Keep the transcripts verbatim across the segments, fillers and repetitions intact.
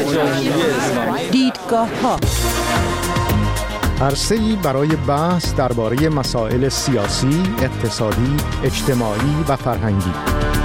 دیدگاه‌ها، عرصه‌ای برای بحث درباره مسائل سیاسی، اقتصادی، اجتماعی و فرهنگی.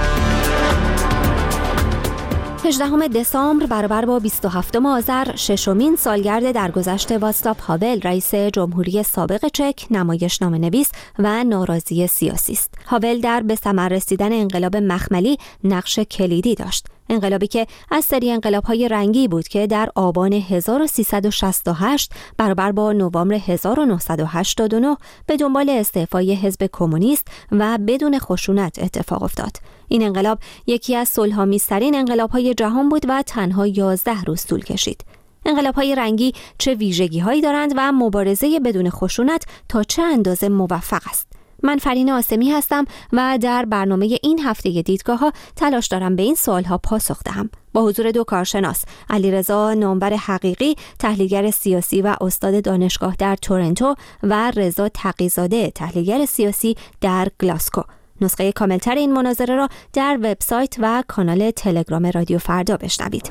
هجدهم دسامبر برابر با بیست و هفتم آذر، ششمین سالگرد درگذشت واستاو هاول، رئیس جمهوری سابق چک، نمایشنامه‌نویس و ناراضی سیاسی است. هاول در به ثمر رسیدن انقلاب مخملی نقش کلیدی داشت. انقلابی که از سری انقلاب‌های رنگی بود که در آبان هزار و سیصد و شصت و هشت برابر با نوامبر هزار و نهصد و هشتاد و نه به دنبال استعفای حزب کمونیست و بدون خشونت اتفاق افتاد. این انقلاب یکی از صلح‌آمیزترین انقلاب‌های جهان بود و تنها یازده روز طول کشید. انقلاب‌های رنگی چه ویژگی‌هایی دارند و مبارزه بدون خشونت تا چه اندازه موفق است؟ من فرین آسمی هستم و در برنامه این هفته دیدگاه‌ها تلاش دارم به این سوال‌ها پاسخ دهم. با حضور دو کارشناس، علیرضا نامور حقیقی، تحلیلگر سیاسی و استاد دانشگاه در تورنتو، و رضا تقی‌زاده، تحلیلگر سیاسی در گلاسکو. نسخه کاملتر این مناظره را در وبسایت و کانال تلگرام رادیو فردا بشنوید.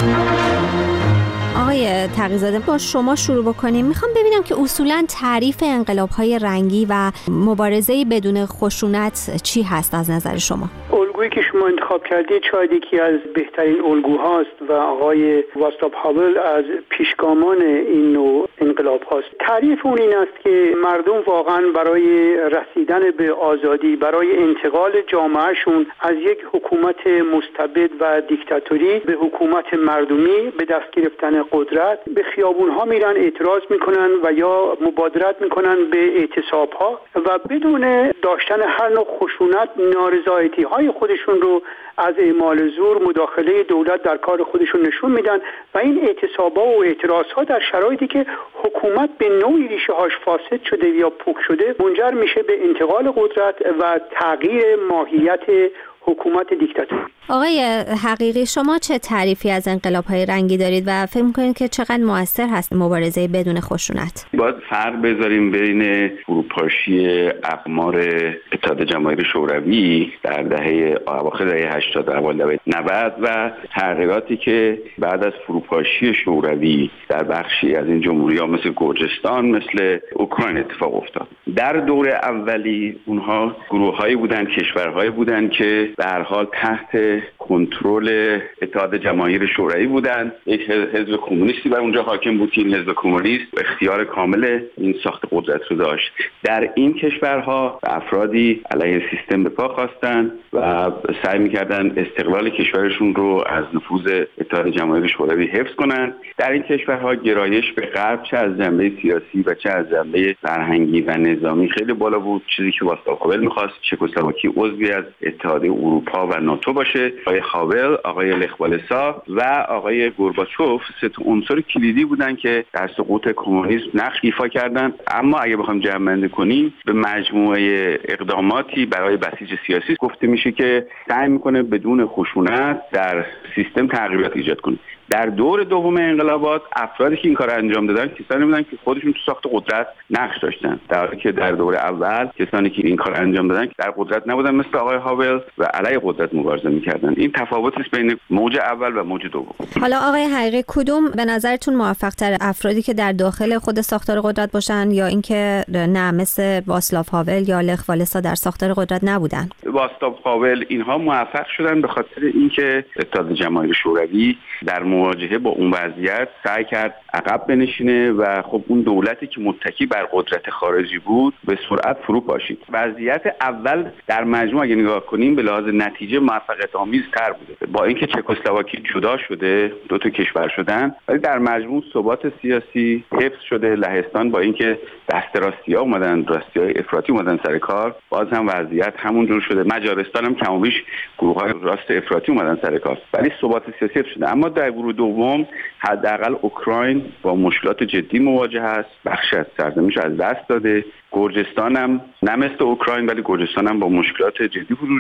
آقای تقی‌زاده، با شما شروع بکنیم. میخوام ببینم که اصولاً تعریف انقلاب‌های رنگی و مبارزه بدون خشونت چی هست از نظر شما؟ الگویی که شما انتخاب کردید شاید یکی از بهترین الگوهاست و آقای واستاو هاول از پیشگامان این نوع انقلاب هاست. تعریف اون این است که مردم واقعاً برای رسیدن به آزادی، برای انتقال جامعهشون از یک حکومت مستبد و دیکتاتوری به حکومت مردمی، به دست گرفتن قدرت به خیابون ها میرن، اعتراض میکنن و یا مبادرت میکنن به اعتصاب ها و بدون داشتن هر نوع خشونت نارضایتی های خودشون رو از اعمال زور، مداخله دولت در کار خودشون نشون میدن و این اعتصاب‌ها و اعتراض‌ها در شرایطی که حکومت به نوعی ریشه هاش فاسد شده یا پوک شده منجر میشه به انتقال قدرت و تغییر ماهیت حکومت دیکتاتوری. آقای حقیقی، شما چه تعریفی از انقلاب‌های رنگی دارید و فکر می‌کنید که چقدر مؤثر هست مبارزه بدون خشونت؟ باید فرق بذاریم بین فروپاشی اقمار اتحاد جماهیر شوروی در دهه اواخر دهه هشتاد و اوایل دهه نود و تغییراتی که بعد از فروپاشی شوروی در بخشی از این جمهوری‌ها مثل گرجستان، مثل اوکراین اتفاق افتاد. در دور اولی اونها گروه‌هایی بودند، کشورهایی بودند که به هر حال تحت کنترل اتحاد جماهیر شوروی بودند. یک حزب کمونیستی بر اونجا حاکم بود. این حزب کمونیست اختیار کامل این ساخت قدرت رو داشت. در این کشورها افرادی علیه سیستم به پا خواستند و سعی می‌کردند استقلال کشورشون رو از نفوذ اتحاد جماهیر شوروی حفظ کنند. در این کشورها گرایش به غرب چه از جنبه سیاسی و چه از جنبه فرهنگی و نظامی خیلی بالا بود، چیزی که واستاو هاول می‌خواست چکسلواکی عضوی از اتحادیه اروپا و ناتو باشه. آقای هاول، آقای لخ والسا و آقای گورباچوف سه تا عنصر کلیدی بودن که در سقوط کمونیسم نقش ایفا کردند. اما اگه بخوام جمع‌بندی کنیم به مجموعه اقداماتی برای بسیج سیاسی گفته میشه که سعی میکنه بدون خشونت در سیستم تغییرات ایجاد کنه. در دور دوم انقلابات افرادی که این کار انجام دادن کسانی بودن که خودشون تو ساخت قدرت نقش داشتن، در حالی که در دور اول کسانی که این کار انجام دادن در قدرت نبودن مثل آقای هاول و علیه قدرت مبارزه میکردن. این تفاوتی است بین موج اول و موج دوم. حالا آقای حقیقی، کدوم به نظرتون موفق تر، افرادی که در داخل خود ساختار قدرت باشن یا اینکه نه مثل واستاو هاول یا لخ والسا در ساختار قدرت نبودن؟ واستاو هاول اینها موفق شدن به خاطر اینکه اتحاد جماهیر شوروی در مواجهه با اون وضعیت سعی کرد عقب بنشینه و خب اون دولتی که متکی بر قدرت خارجی بود به سرعت فرو پاشید. وضعیت اول در مجموع اگه نگاه کنیم به لحاظ نتیجه موفقیت آمیز تر بوده، با اینکه چکسلواکی جدا شده، دو تا کشور شدن، ولی در مجموع ثبات سیاسی حفظ شده. لهستان با اینکه دست راستی‌ها اومدن، راستی‌های افراطی اومدن سر کار، باز هم وضعیت همون جور شده. مجارستان هم کم و بیش گروه‌های راست افراطی اومدن سر کار، ولی ثبات سیاسی حفظ شده. اما در گروه دوم حداقل اوکراین با مشکلات جدی مواجه است، بخشی از سرزمینش از دست داده. گرجستان هم نه مثل اوکراین ولی گرجستان هم با مشکلات جدی وجود داشت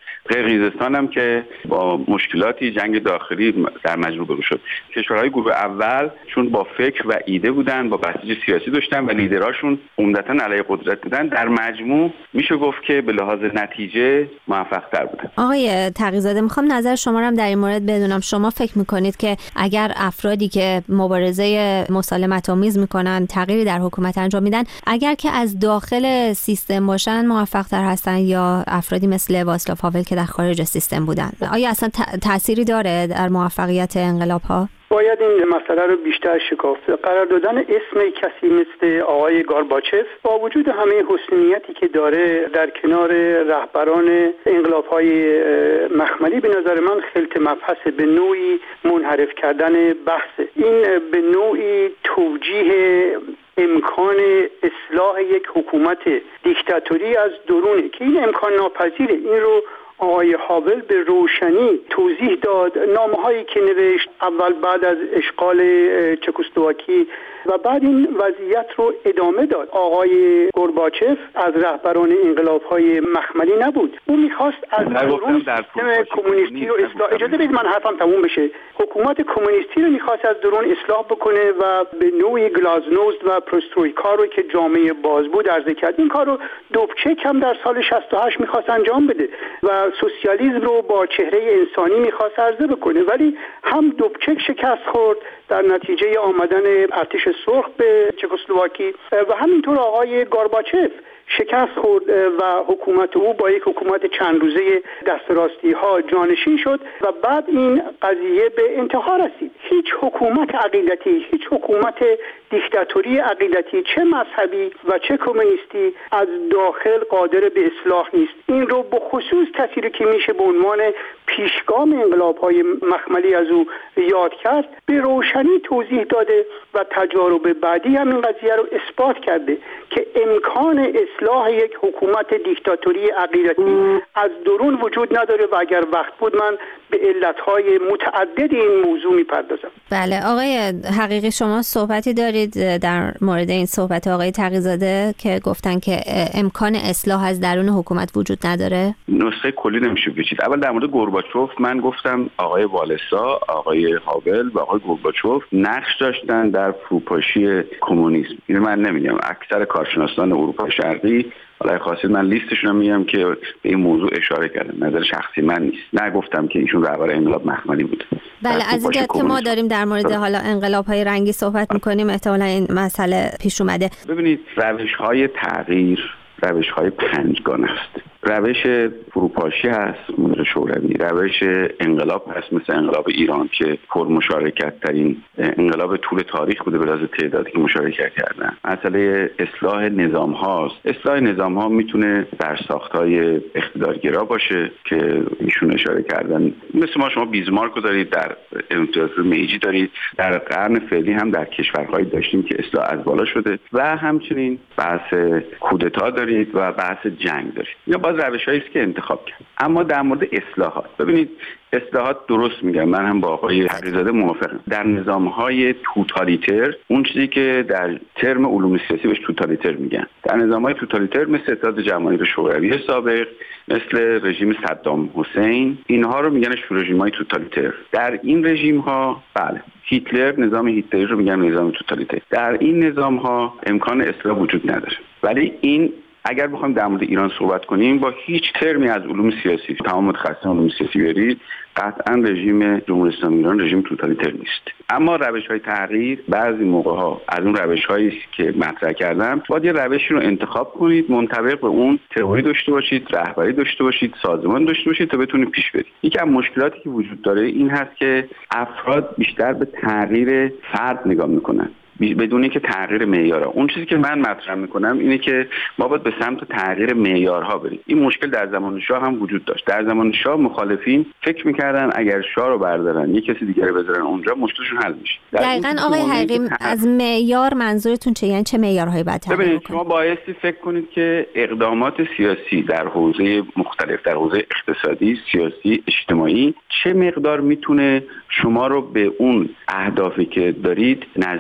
قرقیزستان هم که با مشکلاتی جنگ داخلی در مجموع برو شد. کشورهای گروه اول چون با فکر و ایده بودن، با بسیج سیاسی داشتن و لیدراشون عمدتاً علیه قدرت بودن، در مجموع میشه گفت که به لحاظ نتیجه موفق تر بودن. آقای تقی‌زاده، میخوام نظر شما رو هم در این مورد بدونم. شما فکر میکنید که اگر افرادی که مبارزه مسالمت آمیز میکنن تغییری در حکومت انجام میدن، اگر که از داخل سیستم باشن موفق تر هستن یا افرادی مثل واسلاو هاول که در خارج سیستم بودن؟ آیا اصلا تأثیری داره در موفقیت انقلاب ها؟ باید این مسئله رو بیشتر شکافت. قرار دادن اسم کسی مثل آقای گورباچف با وجود همه حسنیتی که داره در کنار رهبران انقلاب‌های مخملی به نظر من خلط مبحث، به نوعی منحرف کردن بحث. این به نوعی توجیه امکان اصلاح یک حکومت دیکتاتوری از درونه که این امکان ناپذیره. این رو آقای هاول به روشنی توضیح داد. نامه‌هایی که نوشت اول بعد از اشغال چکسلواکی و بعد این وضعیت رو ادامه داد. آقای گورباچف از رهبران انقلاب‌های مخملی نبود. او می‌خواست از درون سیستم کمونیستی رو اصلاح. اجازه بدید من حرفم تموم بشه. حکومت کمونیستی رو می‌خواست از درون اصلاح بکنه و به نوعی گلازنوست و پرسترویکا رو که جامعه باز بود عرضه کرد. این کار رو دوبچک هم در سال شصت و هشت می‌خواست انجام بده و سوسیالیسم رو با چهره انسانی می‌خواست عرضه بکنه، ولی هم دوبچک شکست خورد در نتیجه آمدن ارتش سرخ به چکسلواکی و همینطور آقای گورباچف شکست خورد و حکومت او با یک حکومت چند روزه دست راستی ها جانشین شد و بعد این قضیه به انتها رسید. هیچ حکومت عقیدتی، هیچ حکومت دیکتاتوری عقیدتی، چه مذهبی و چه کمونیستی، از داخل قادر به اصلاح نیست. این رو به خصوص کسی که میشه به عنوان پیشگام انقلاب‌های مخملی از او یاد کرد به روشنی توضیح داده و تجارب بعدی هم این قضیه رو اثبات کرده که امکان اصلاح یک حکومت دیکتاتوری عقیدتی از درون وجود نداره و اگر وقت بود من به علتهای متعدد این موضوع میپردازم. بله آقای حقیقی، شما صحبتی دارید در مورد این صحبت آقای تقی‌زاده که گفتن که امکان اصلاح از درون حکومت وجود نداره؟ نسخه کلی نمیشه بچید. اول در مورد گورباچوف من گفتم آقای والسا، آقای هاول و آقای گورباچوف نقش داشتن در فروپاشی کمونیسم. اینو من نمیگم، اکثر کارشناسان اروپا شرقی، حالا خواستید من لیستشون رو میگم که به این موضوع اشاره کردن. نظر شخصی من نیست. نگفتم که ایشون رهبر انقلاب مخملی بود. بله، از اینکه که ما داریم در مورد حالا انقلاب‌های رنگی صحبت می‌کنیم احتمالاً این مسئله پیش اومده. ببینید روش‌های تغییر روش‌های پنجگانه است. روش فروپاشی هست مدل شوروی، روش انقلاب هست مثل انقلاب ایران که پرمشارکت ترین انقلاب طول تاریخ بوده به لحاظ تعدادی که مشارکت کردن. مسئله اصلاح نظام هاست. اصلاح نظام ها میتونه در ساختای اقتدارگرا باشه که ایشون اشاره کردن، مثل ما شما بیزمارک رو دارید، در امپراتوری میجی دارید، در قرن فعلی هم در کشورهایی داشتیم که اصلاح از بالا شده و همچنین بحث کودتا دارید و بحث جنگ دارید. یا باز روش‌هایی است که انتخاب کرد. اما در مورد اصلاحات، ببینید اصلاحات درست میگم، من هم با آقای تقی‌زاده موافقم. در نظام‌های توتالیتر، اون چیزی که در ترم علوم سیاسی بهش توتالیتر میگن، در نظام‌های توتالیتر مثل اتحاد جماهیر شوروی سابق، مثل رژیم صدام حسین، اینها رو میگن رژیم‌های توتالیتر. در این رژیم‌ها بله هیتلر، نظام هیتلری رو میگن نظام توتالیتر. در این نظام‌ها امکان اصلاح وجود نداره. ولی این اگر بخوایم در مورد ایران صحبت کنیم، با هیچ ترمی از علوم سیاسی، تمام متخصصان علوم سیاسی برید، قطعا رژیم جمهوری اسلامی ایران رژیم توتالیتر نیست. اما روش‌های تغییر بعضی موقع‌ها از اون روش‌هایی که مطرح کردم، باید یه روشی رو انتخاب کنید، منطبق به اون تئوری داشته باشید، رهبری داشته باشید، سازمان داشته باشید تا بتونید پیش برید. یکی از مشکلاتی که وجود داره این هست که افراد بیشتر به تغییر فرد نگاه می‌کنن بدون اینکه تغییر معیارها. اون چیزی که من مطرح میکنم اینه که ما باید به سمت تغییر معیارها بریم. این مشکل در زمان شاه هم وجود داشت. در زمان شاه مخالفین فکر میکردن اگر شاه رو بردارن یک کسی دیگه رو بذارن اونجا مشکلشون حل میشه. دقیقاً آقای حقیقی از معیار منظورتون چه؟ یعنی چه معیارهایی باید تعیین ببینید شما بایستی فکر کنید که اقدامات سیاسی در حوزه مختلف، در حوزه اقتصادی، سیاسی، اجتماعی چه مقدار میتونه شما رو به اون اهدافی که دارید نزدیک کنه.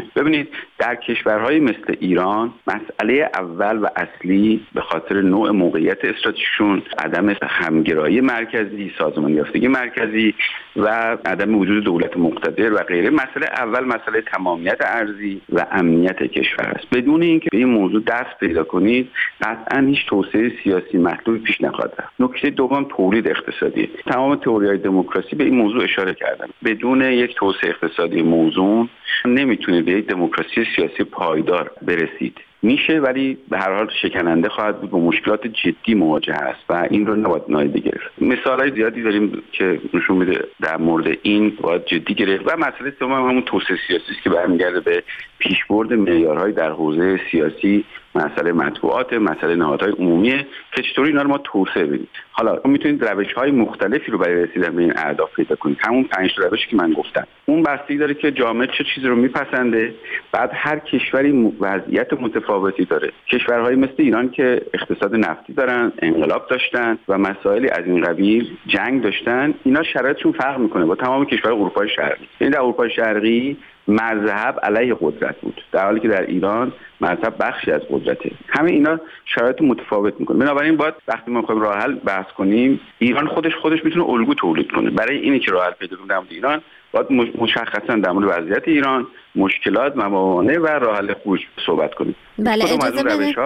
ببینید در کشورهای مثل ایران مسئله اول و اصلی به خاطر نوع موقعیت استراتژیکشون، عدم همگرایی مرکزی، سازمان یافتگی مرکزی و عدم وجود دولت مقتدر و غیره، مسئله اول مسئله تمامیت ارضی و امنیت کشور است. بدون اینکه به این موضوع دست پیدا کنید قطعا هیچ توسعه سیاسی مطلوبی پیش نخواهد رفت. نکته دوم تولید اقتصادی. تمام تئوری‌های دموکراسی به این موضوع اشاره کردن. بدون یک توسعه اقتصادی موزون نمیتونید به یک دموکراسی سیاسی پایدار برسید. میشه ولی به هر حال شکننده خواهد بود، با مشکلات جدی مواجه است و این رو نباید نادیده گرفت. مثالای زیادی داریم که نشون میده در مورد این باید جدی گرفت. و مسئله سوم همون توسعه سیاسی است که برمیگرده به پیشبرد معیارهای در حوزه سیاسی، مسئله مطبوعات، مسئله نهادهای عمومیه که چطوری اینا رو ما توسعه بدیم. حالا میتونید روش‌های مختلفی رو برای رسیدن به این اهداف پیدا کنید. همون پنج تا روشی که من گفتم اون بستگی داره که جامعه چه چیزی رو میپسنده. بعد هر کشوری وضعیت متفاوتی داره. کشورهای مثل ایران که اقتصاد نفتی دارن، انقلاب داشتن و مسائلی از این قبیل، جنگ داشتن، اینا شرایطشون فرق میکنه با تمام کشورهای اروپای شرقی. یعنی در اروپای شرقی مذهب علیه قدرت بود، در حالی که در ایران مذهب بخشی از قدرته. همه اینا شرایط متفاوت میکنه. بنابراین باید وقتی ما میخوایم راه حل بحث کنیم، ایران خودش خودش میتونه الگو تولید کنه. برای اینی که راه حل پیدا کنیم در مورد ایران باید مشخصا در مورد وضعیت ایران، مشکلات، موانع و راه حل خروج صحبت کنیم. بله اجازه بدید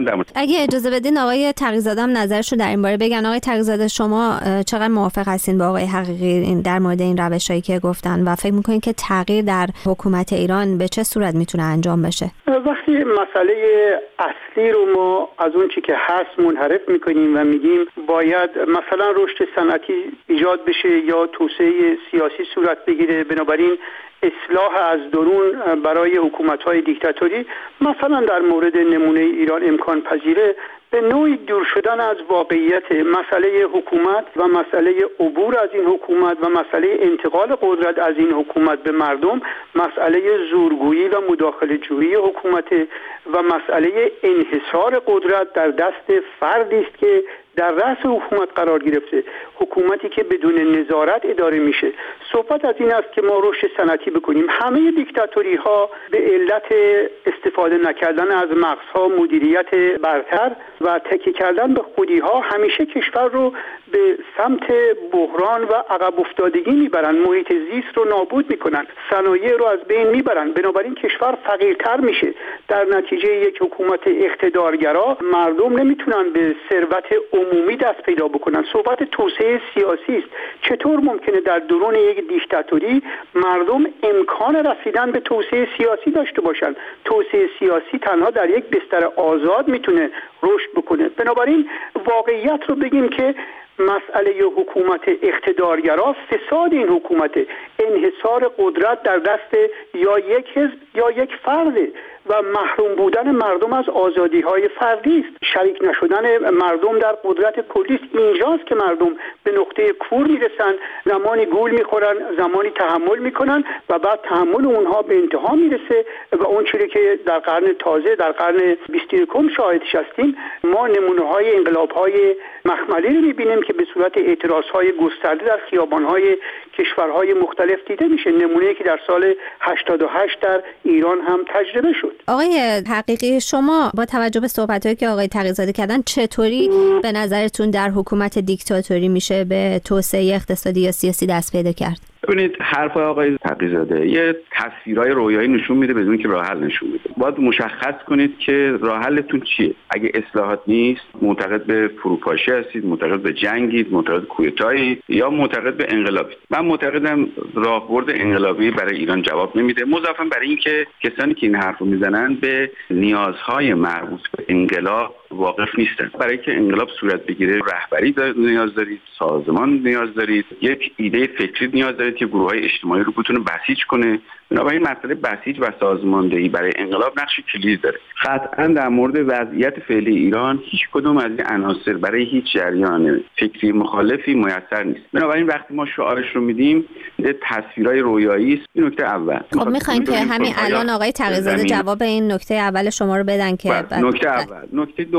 اگه اجازه بدین آقای تقی‌زاده هم نظرشو در این باره بگن. آقای تقی‌زاده شما چقدر موافق هستین با آقای حقیقی در مورد این روشایی که گفتن و فکر میکنین که تغییر در حکومت ایران به چه صورت میتونه انجام بشه؟ وقتی مسئله اصلی رو ما از اون چی که هست منحرف میکنیم و میگیم باید مثلا رشد صنعتی ایجاد بشه یا توسعه سیاسی صورت بگیره، بنابراین اصلاح از درون برای حکومت‌های دیکتاتوری مثلا در مورد نمونه ایران امکان پذیره، به نوعی دور شدن از واقعیت مسئله حکومت و مسئله عبور از این حکومت و مسئله انتقال قدرت از این حکومت به مردم، مسئله زورگویی و مداخله جویی حکومت و مسئله انحصار قدرت در دست فردی است که در رأس حکومت قرار گرفته، حکومتی که بدون نظارت اداره میشه. صحبت از این است که ما رشد صنعتی بکنیم. همه دیکتاتوری ها به علت استفاده نکردن از مغزها، مدیریت برتر و تکیه کردن به خودی ها همیشه کشور رو به سمت بحران و عقب افتادگی میبرن، محیط زیست رو نابود میکنن، صنایع رو از بین میبرن. بنابراین کشور فقیرتر میشه. در نتیجه یک حکومت اقتدارگرا مردم نمیتونن به ثروت عمومی دست پیدا بکنن. صحبت توسعه سیاسی است. چطور ممکنه در درون یک دیکتاتوری مردم امکان رسیدن به توسعه سیاسی داشته باشن؟ توسعه سیاسی تنها در یک بستر آزاد میتونه رشد بکنه. بنابراین واقعیت رو بگیم که مسئله حکومت اقتدارگرا فساد این حکومت، انحصار قدرت در دست یا یک حزب یا یک فرد و محروم بودن مردم از آزادی‌های فردی است. شریک نشدن مردم در قدرت کلی است. اینجاست که مردم به نقطه کور میرسن، زمانی گول میخورن، زمانی تحمل میکنن و بعد تحمل اونها به انتها میرسه و اون چیزی که در قرن تازه در قرن بیست و یکم شاهدش هستیم، ما نمونه‌های انقلاب‌های مخملی رو می‌بینیم که به صورت اعتراض‌های گسترده در خیابان‌های کشورهای مختلف دیده میشه. نمونه‌ای که در سال هشتاد و هشت در ایران هم تجربه شد. آقای حقیقی، شما با توجه به صحبت‌هایی که آقای تقی‌زاده کردن چطوری به نظرتون در حکومت دیکتاتوری میشه به توسعه اقتصادی یا سیاسی دست پیدا کرد؟ ببینید حرف آقای تقی‌زاده یه تصویرای رویایی نشون میده بدون که راه حل نشون میده. باید مشخص کنید که راه حلتون چیه. اگه اصلاحات نیست، معتقد به فروپاشی هستید، معتقد به جنگید، معتقد کویتایی یا معتقد به انقلابید. من معتقدم راهبرد انقلابی برای ایران جواب نمیده. مضافاً برای اینکه کسانی که این حرفو میزنن به نیازهای مربوط به انقلاب واقف نیستن. برای که انقلاب صورت بگیره رهبری نیاز دارید، سازمان نیاز دارید، یک ایده فکری نیاز دارید که گروه‌های اجتماعی رو بتونه بسیج کنه. بنابراین مسئله بسیج و سازماندهی برای انقلاب نقش کلید داره. قطعاً در مورد وضعیت فعلی ایران هیچ کدوم از این عناصر برای هیچ جریان فکری مخالفی میسر نیست. بنابراین وقتی ما شعارش رو میدیم تصویرای رویایی است. این نکته اول. خب می‌خوایم که همین الان آقای تقی‌زاده جواب این نکته اول شما رو بدن که نکته اول. نکته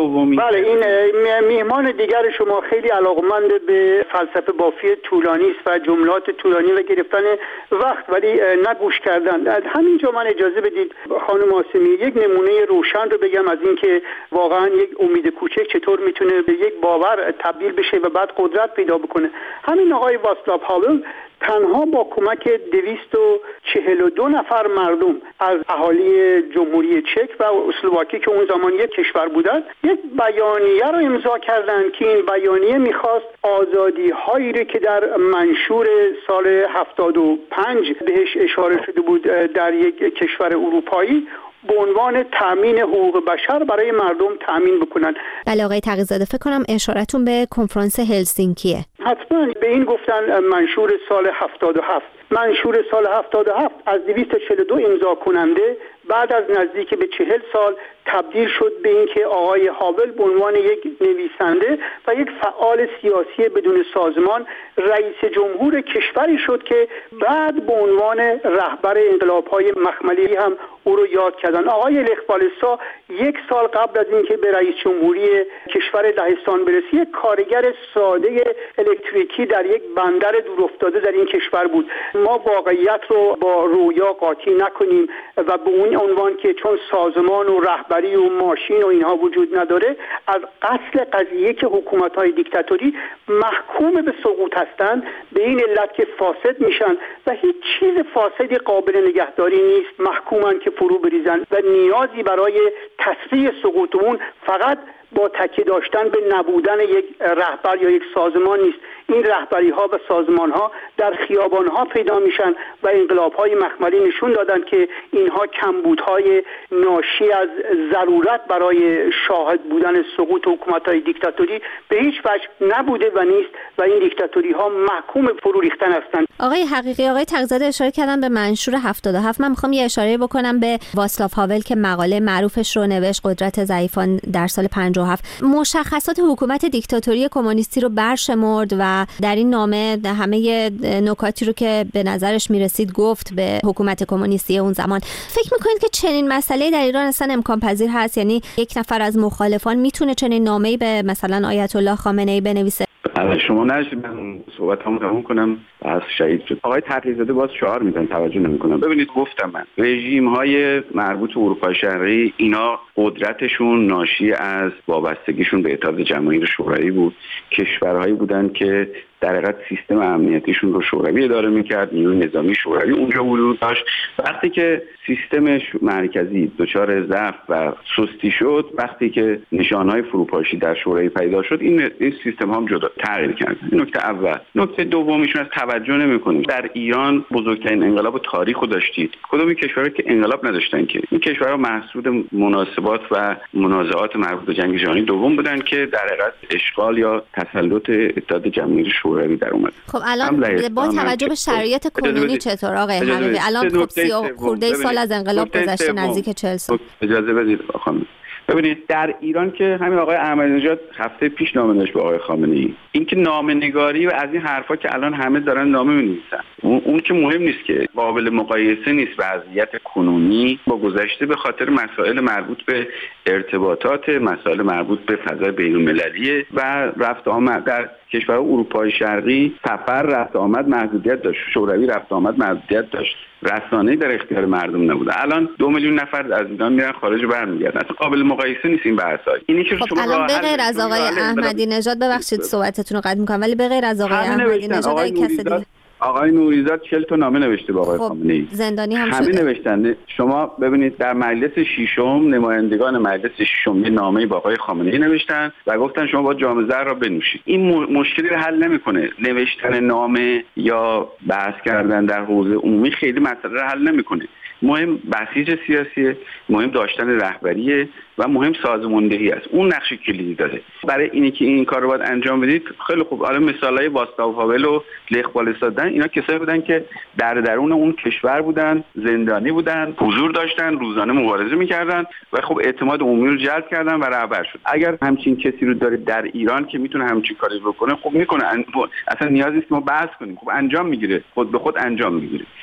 دومی. بله، این میهمان دیگر شما خیلی علاقمند به فلسفه بافی طولانی است و جملات طولانی و گرفتن وقت، ولی نگوش کردن. همینجا من اجازه بدید خانم آسمی یک نمونه روشن رو بگم از اینکه واقعا یک امید کوچک چطور میتونه به یک باور تبدیل بشه و بعد قدرت پیدا بکنه. همین آقای واسلاو هاول تنها با کمک دویست و چهل و دو نفر مردم از اهالی جمهوری چک و اسلواکی که اون زمان یک کشور بودند یک بیانیه رو امضا کردند که این بیانیه میخواست آزادی هایی رو که در منشور سال هفتاد و پنج بهش اشاره شده بود در یک کشور اروپایی به عنوان تامین حقوق بشر برای مردم تامین بکنن. بله آقای تقی‌زاده، فکر کنم اشارتون به کنفرانس هلسینکیه. حتما به این گفتن منشور سال هفتاد و هفت. منشور سال هفتاد و هفت از دویست و چهل و دو امضا کننده بعد از نزدیک به چهل سال تبدیل شد به اینکه آقای هاول به عنوان یک نویسنده و یک فعال سیاسی بدون سازمان رئیس جمهور کشوری شد که بعد به عنوان رهبر انقلاب‌های مخملی هم او رو یاد کردن. آقای لخ والسا یک سال قبل از اینکه به رئیس جمهوری کشور لهستان برسه یک کارگر ساده الکتریکی در یک بندر دورافتاده در این کشور بود. ما واقعیت رو با رویا قاطی نکنیم و به اون عنوان که چون سازمان و رهبری و ماشین و اینها وجود نداره از اصل قضیه که حکومت‌های دیکتاتوری محکوم به سقوط هستند به این علت که فاسد میشن و هیچ چیز فاسدی قابل نگهداری نیست، محکومن که فرو بریزن و نیازی برای تصفیه سقوطمون فقط با تکیه داشتن به نبودن یک رهبر یا یک سازمان نیست. این رهبری ها و سازمان ها در خیابان ها پیدا میشن و انقلاب های مخملی نشون دادن که اینها کمبودهای ناشی از ضرورت برای شاهد بودن سقوط حکومت های دیکتاتوری به هیچ وجه نبوده و نیست و این دیکتاتوری ها محکوم فرو ریختن هستند. آقای حقیقی، آقای تقی‌زاده اشاره کردن به منشور هفتاد و هفت. من میخوام یه اشاره بکنم به واسلاو هاول که مقاله معروفش رو نوشت، قدرت ضعیفان، در سال پنجاه و هفت. مشخصات حکومت دیکتاتوری کمونیستی رو برشمرد و در این نامه همه نکاتی رو که به نظرش میرسید گفت به حکومت کمونیستی اون زمان. فکر میکنید که چنین مسئله در ایران اصلا امکان پذیر هست؟ یعنی یک نفر از مخالفان میتونه چنین نامه‌ای به مثلا آیت الله خامنه‌ای بنویسه؟ اگه شما نشید من صحبتامو تموم کنم از شهید شد. آقای تقی‌زاده باز شعار میزنن، توجه نمیکنن. ببینید گفتم من رژیم‌های مربوط به اروپای شرقی اینا قدرتشون ناشی از وابستگیشون به اتحاد جماهیر شوروی بود. کشورهایی بودن که در حقیقت سیستم امنیتیشون رو شوروی اداره میکرد، نیروی نظامی شوروی اونجا وجود داشت. وقتی که سیستم دچار دچار ضعف و سستی شد، وقتی که نشانهای فروپاشی در شوروی پیدا شد، این این سیستم هم جدا تغییر کرد. این نکته اول. نکته دومیشون از توجه نمی‌کنیم. در ایران بزرگترین انقلاب تاریخ رو داشتید. کدوم کشوری که انقلاب نداشتن که این کشورها محصول مناسبات و منازعات مربوط به جنگ جهانی دوم بودن که در حقیقت اشغال یا تسلط اتحاد جماهیر شوروی در اومد. خب الان با توجه به شرایط کنونی چطور آقای حقیقی؟ الان خب سی و خورده سال از انقلاب گذشته، نزدیک چهل سال. اجازه بدید خانم. ببینید در ایران که همین آقای احمدی نژاد هفته پیش نامه نوشت به آقای خامنه‌ای، این که نامه‌نگاری و از این حرفا که الان همه دارن نامه می‌نویسن، اون که مهم نیست، که قابل مقایسه نیست وضعیت کنونی با گذشته، به خاطر مسائل مربوط به ارتباطات، مسائل مربوط به فضای بین‌المللی و رفت آمد در کشور اروپای شرقی. سفر رفت آمد محدودیت داشت، شوروی رفت آمد محدودیت داشت، رسانه‌ای در اختیار مردم نبوده. الان دو میلیون نفر از ایران میرن خارج و برمیگردن. اصلا قابل مقایسه نیست این بحثا. اینی که خب شما الان به غیر از آقای احمدی نژاد، ببخشید صحبتتون رو قطع می‌کنم، ولی به غیر از آقای احمدی نژاد کسی دیگه؟ آقای نوریزاد چهل تا نامه نوشته به آقای خب خامنه‌ای. زندانی هم همه شده. نوشتن. شما ببینید در مجلس ششم نمایندگان مجلس ششم یه نامه‌ای به آقای خامنه‌ای نوشتن و گفتن شما با جام زر را بنوشید. این مشکلی رو حل نمی‌کنه. نوشتن نامه یا بحث کردن در حوزه عمومی خیلی مسئله رو حل نمی‌کنه. مهم بسیج سیاسیه، مهم داشتن رهبریه و مهم سازماندهی است. اون نقش کلیدی داره. برای اینی که این کار رو باید انجام بدید، خیلی خوب. حالا مثالای واسلاو هاول و لخ والسا، اینا کسایی بودن که در درون اون کشور بودن، زندانی بودن، حضور داشتن، روزانه مبارزه می‌کردن و خب اعتماد عمومی رو جلب کردن و رهبر شد. اگر همچین کسی رو داره در ایران که میتونه همچین کاری بکنه، خب میکنه. اصلا نیازی نیست ما بحث کنیم. خب انجام میگیره، خود به خود انجام میگیره.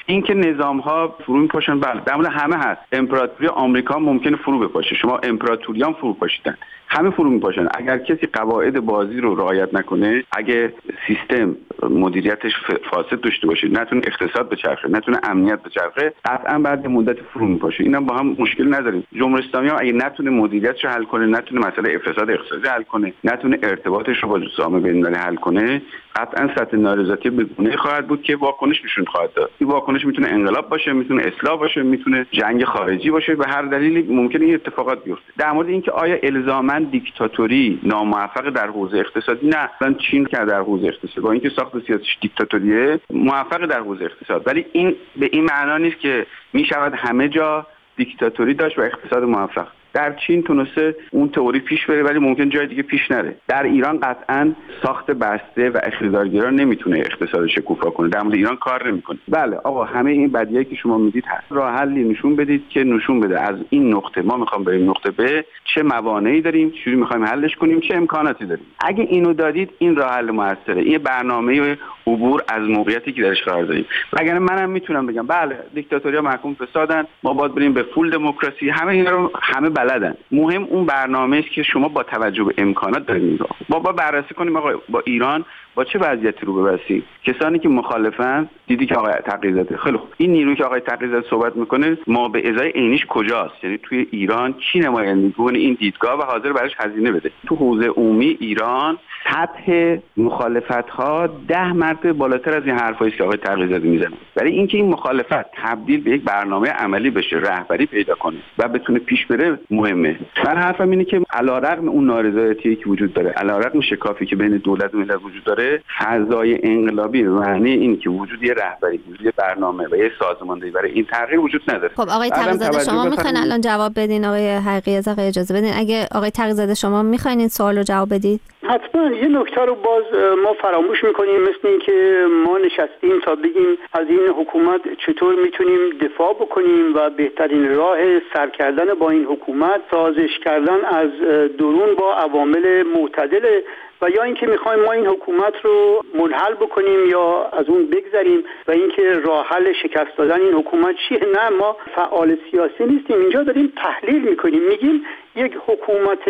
اینکه نظام‌ها فرو می‌پاشن، بله در مورد همه هست. امپراتوری آمریکا ممکنه فرو بپاشه، شما امپراتوریان فرو پاشیدن، همه فرو میپاشن. اگر کسی قواعد بازی رو رعایت نکنه، اگه سیستم مدیریتش فاسد داشته باشه، نتونه اقتصاد بچرخه، نتونه امنیت بچرخه، قطعا بعد مدت فرو میپاشه. اینا با هم مشکل نداریم. جمهوری اسلامی هم اگه نتونه مدیریتش رو حل کنه، نتونه مسئله فساد اقتصادی حل کنه، نتونه ارتباطش رو با جامعه بین‌المللی حل کنه، قطعا سطح نارضایتی به گونه‌ای خواهد بود که واکنش نشون خواهد داد. این واکنش میتونه انقلاب باشه، میتونه اصلاح باشه، میتونه جنگ خارجی باشه، به هر دلیلی ممکنه این اتفاقات بیفته. در مورد اینکه آیا الزاماً دیکتاتوری ناموفق در حوزه اقتصادی، نه، مثلا چین که در حوزه اقتصادی با اینکه ساخت سیاسیش دیکتاتوریه موفق در حوزه اقتصاد، ولی این به این معنا نیست که میشود همه جا دیکتاتوری داشت و اقتصاد موفق. در چین تونسته اون تئوری پیش بره ولی ممکن جای دیگه پیش نره. در ایران قطعاً ساخت بسته و اقتدارگرا نمیتونه اقتصاد شکوفا کنه. در مورد ایران کار نمیکنه. بله آقا، همه این بدیایی که شما میدید هست. راه حلی نشون بدید که نشون بده از این نقطه ما میخوام بریم نقطه به، چه موانعی داریم، چجوری میخوایم حلش کنیم، چه امکاناتی داریم. اگه اینو دادید، این راه حل موثره. این برنامه عبور از موقعیتی که درش قرار داریم. وگرنه منم میتونم بگم بله دیکتاتوریا محکوم فسادن، ما باید بریم به فول دموکراسی. همه اینا رو همه بلدن. مهم اون برنامه است که شما با توجه به امکانات دارید میگید. با با بررسی کنیم آقا با ایران با چه وضعیتی رو ببرسیم. کسانی که مخالفن، دیدی که آقای تقی‌زاده، خیلی خوب، این نیرویی که آقای تقی‌زاده صحبت میکنه ما به ازای عینیش کجاست؟ یعنی توی ایران چی نمایندگی کنه این دیدگاه و حاضر براش هزینه بده؟ تو حوزه عمومی ایران سطح مخالفت‌ها ده مرتبه بالاتر از این حرفایی که آقای تقی‌زاده میزنه. ولی اینکه این مخالفت تبدیل به یک برنامه عملی بشه، رهبری پیدا کنه و بتونه پیش بره مهمه. من حرفم اینه که علیرغم اون نارضایتی که وجود داره، علیرغم شکافی که بین دولت و ملت وجود داره، فضای انقلابی معنی اینه که وجود یه رهبری، وجود یه برنامه و یه سازماندهی برای این تغییر وجود نداره. خب آقای تقی‌زاده شما میخواین الان جواب بدین؟ آقای حقیقی اجازه بدین اگه آقای تقی‌زاده شما میخواین این سوال رو جواب بدید. حتما. یه نکته رو باز ما فراموش میکنیم، مثل این که ما نشستیم تا بگیم از این حکومت چطور میتونیم دفاع بکنیم و بهترین راه سر کردن با این حکومت سازش کردن از درون با عوامل معتدل، و یا اینکه میخوایم ما این حکومت رو منحل بکنیم یا از اون بگذریم و اینکه راه حل شکست دادن این حکومت چیه. نه، ما فعال سیاسی نیستیم، اینجا داریم تحلیل میکنیم. میگیم یک حکومت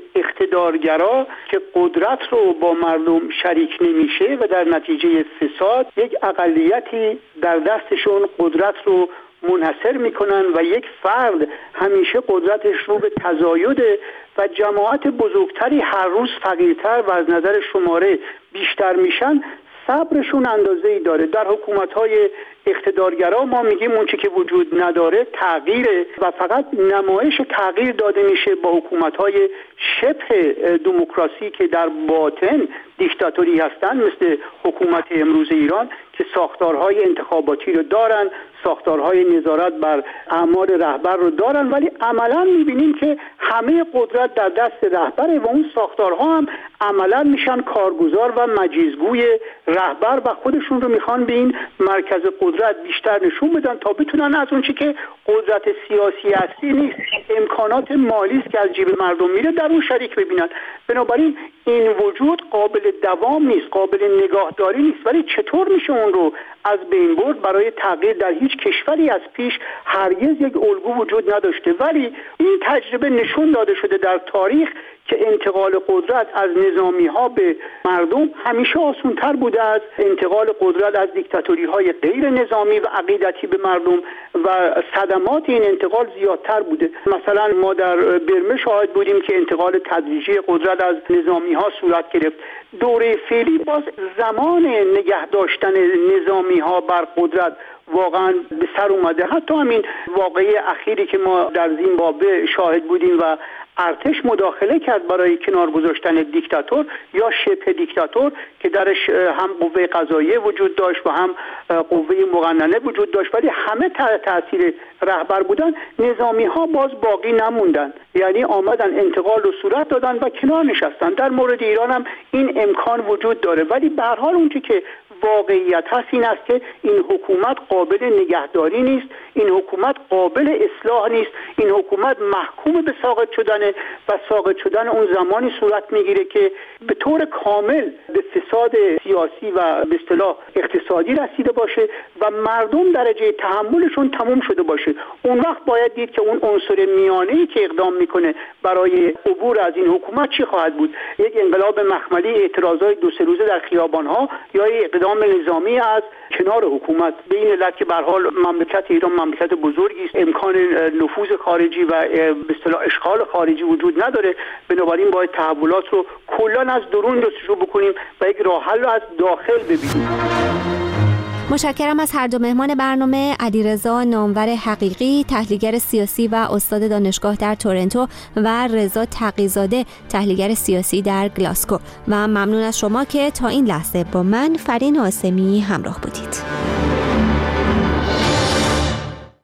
اقتدارگرا که قدرت رو با مردم شریک نمیشه و در نتیجه فساد یک اقلیتی در دستشون قدرت رو منحصر میکنن و یک فرد همیشه قدرتش رو به تزاید و جماعت بزرگتری هر روز فقیرتر و از نظر شماره بیشتر میشن، صبرشون اندازه‌ای داره. در حکومت‌های اقتدارگرا ما میگیم اون چیزی که وجود نداره تغییر و فقط نمایش تغییر داده میشه با حکومت‌های شبه دموکراسی که در باطن دیکتاتوری هستن، مثل حکومت امروز ایران که ساختارهای انتخاباتی رو دارن، ساختارهای نظارت بر اعمال رهبر رو دارن، ولی عملا میبینیم که همه قدرت در دست رهبره و اون ساختارها هم عملا میشن کارگزار و مجیزگوی رهبر و خودشون رو میخوان به این مرکز قدرت بیشتر نشون بدن تا بتونن از اون چی که قدرت سیاسی اصلی نیست، امکانات مالی است که از جیب مردم میره، در اون شریک ببینن. بنابراین این وجود قابل دوام نیست، قابل نگاهداری نیست. ولی چطور میشه اون رو از بین برد؟ برای تغییر در هیچ کشوری از پیش هرگز یک الگو وجود نداشته، ولی این تجربه نشون داده شده در تاریخ که انتقال قدرت از نظامی ها به مردم همیشه آسان‌تر بوده از انتقال قدرت از دیکتاتوری های غیر نظامی و عقیدتی به مردم و صدمات این انتقال زیادتر بوده. مثلا ما در برمه شاهد بودیم که انتقال تدریجی قدرت از نظامی ها صورت گرفت. دوره فعلی باز زمان نگه داشتن نظامی ها بر قدرت واقعا به سر اومده. حتی همین واقعه اخیری که ما در زیمبابوه شاهد بودیم و ارتش مداخله کرد برای کنار گذاشتن دیکتاتور یا شبه دیکتاتور که درش هم قوه قضاییه وجود داشت و هم قوه مقننه وجود داشت، ولی همه تحت تاثیر رهبر بودن. نظامی ها باز باقی نموندن، یعنی آمدن انتقال رو صورت دادن و کنار نشستن. در مورد ایران هم این امکان وجود داره، ولی به هر حال اونچه که واقعیت هست این است که این حکومت قابل نگهداری نیست، این حکومت قابل اصلاح نیست، این حکومت محکوم به ساقط شدنه و ساقط شدن اون زمانی صورت میگیره که به طور کامل به فساد سیاسی و به اصطلاح اقتصادی رسیده باشه و مردم درجه تحملشون تموم شده باشه. اون وقت باید دید که اون عنصر میانه‌ای که اقدام میکنه برای عبور از این حکومت چی خواهد بود؟ یک انقلاب مخملی، اعتراضات دو سه روزه در خیابان‌ها یا یک اقدام نظامی از کنار حکومت؟ به این علت که به هر حال مملکت ایران مملکت بزرگی است، امکان نفوذ خارجی و به اصطلاح اشغال خارجی وجود نداره، بنابراین باید تحولات رو کلاً از درون جستجو بکنیم و یک راه حل رو از داخل ببینیم. متشکرم از هر دو مهمان برنامه، علیرضا نامور حقیقی، تحلیلگر سیاسی و استاد دانشگاه در تورنتو، و رضا تقی‌زاده، تحلیلگر سیاسی در گلاسکو. و ممنون از شما که تا این لحظه با من فرین عاصمی همراه بودید.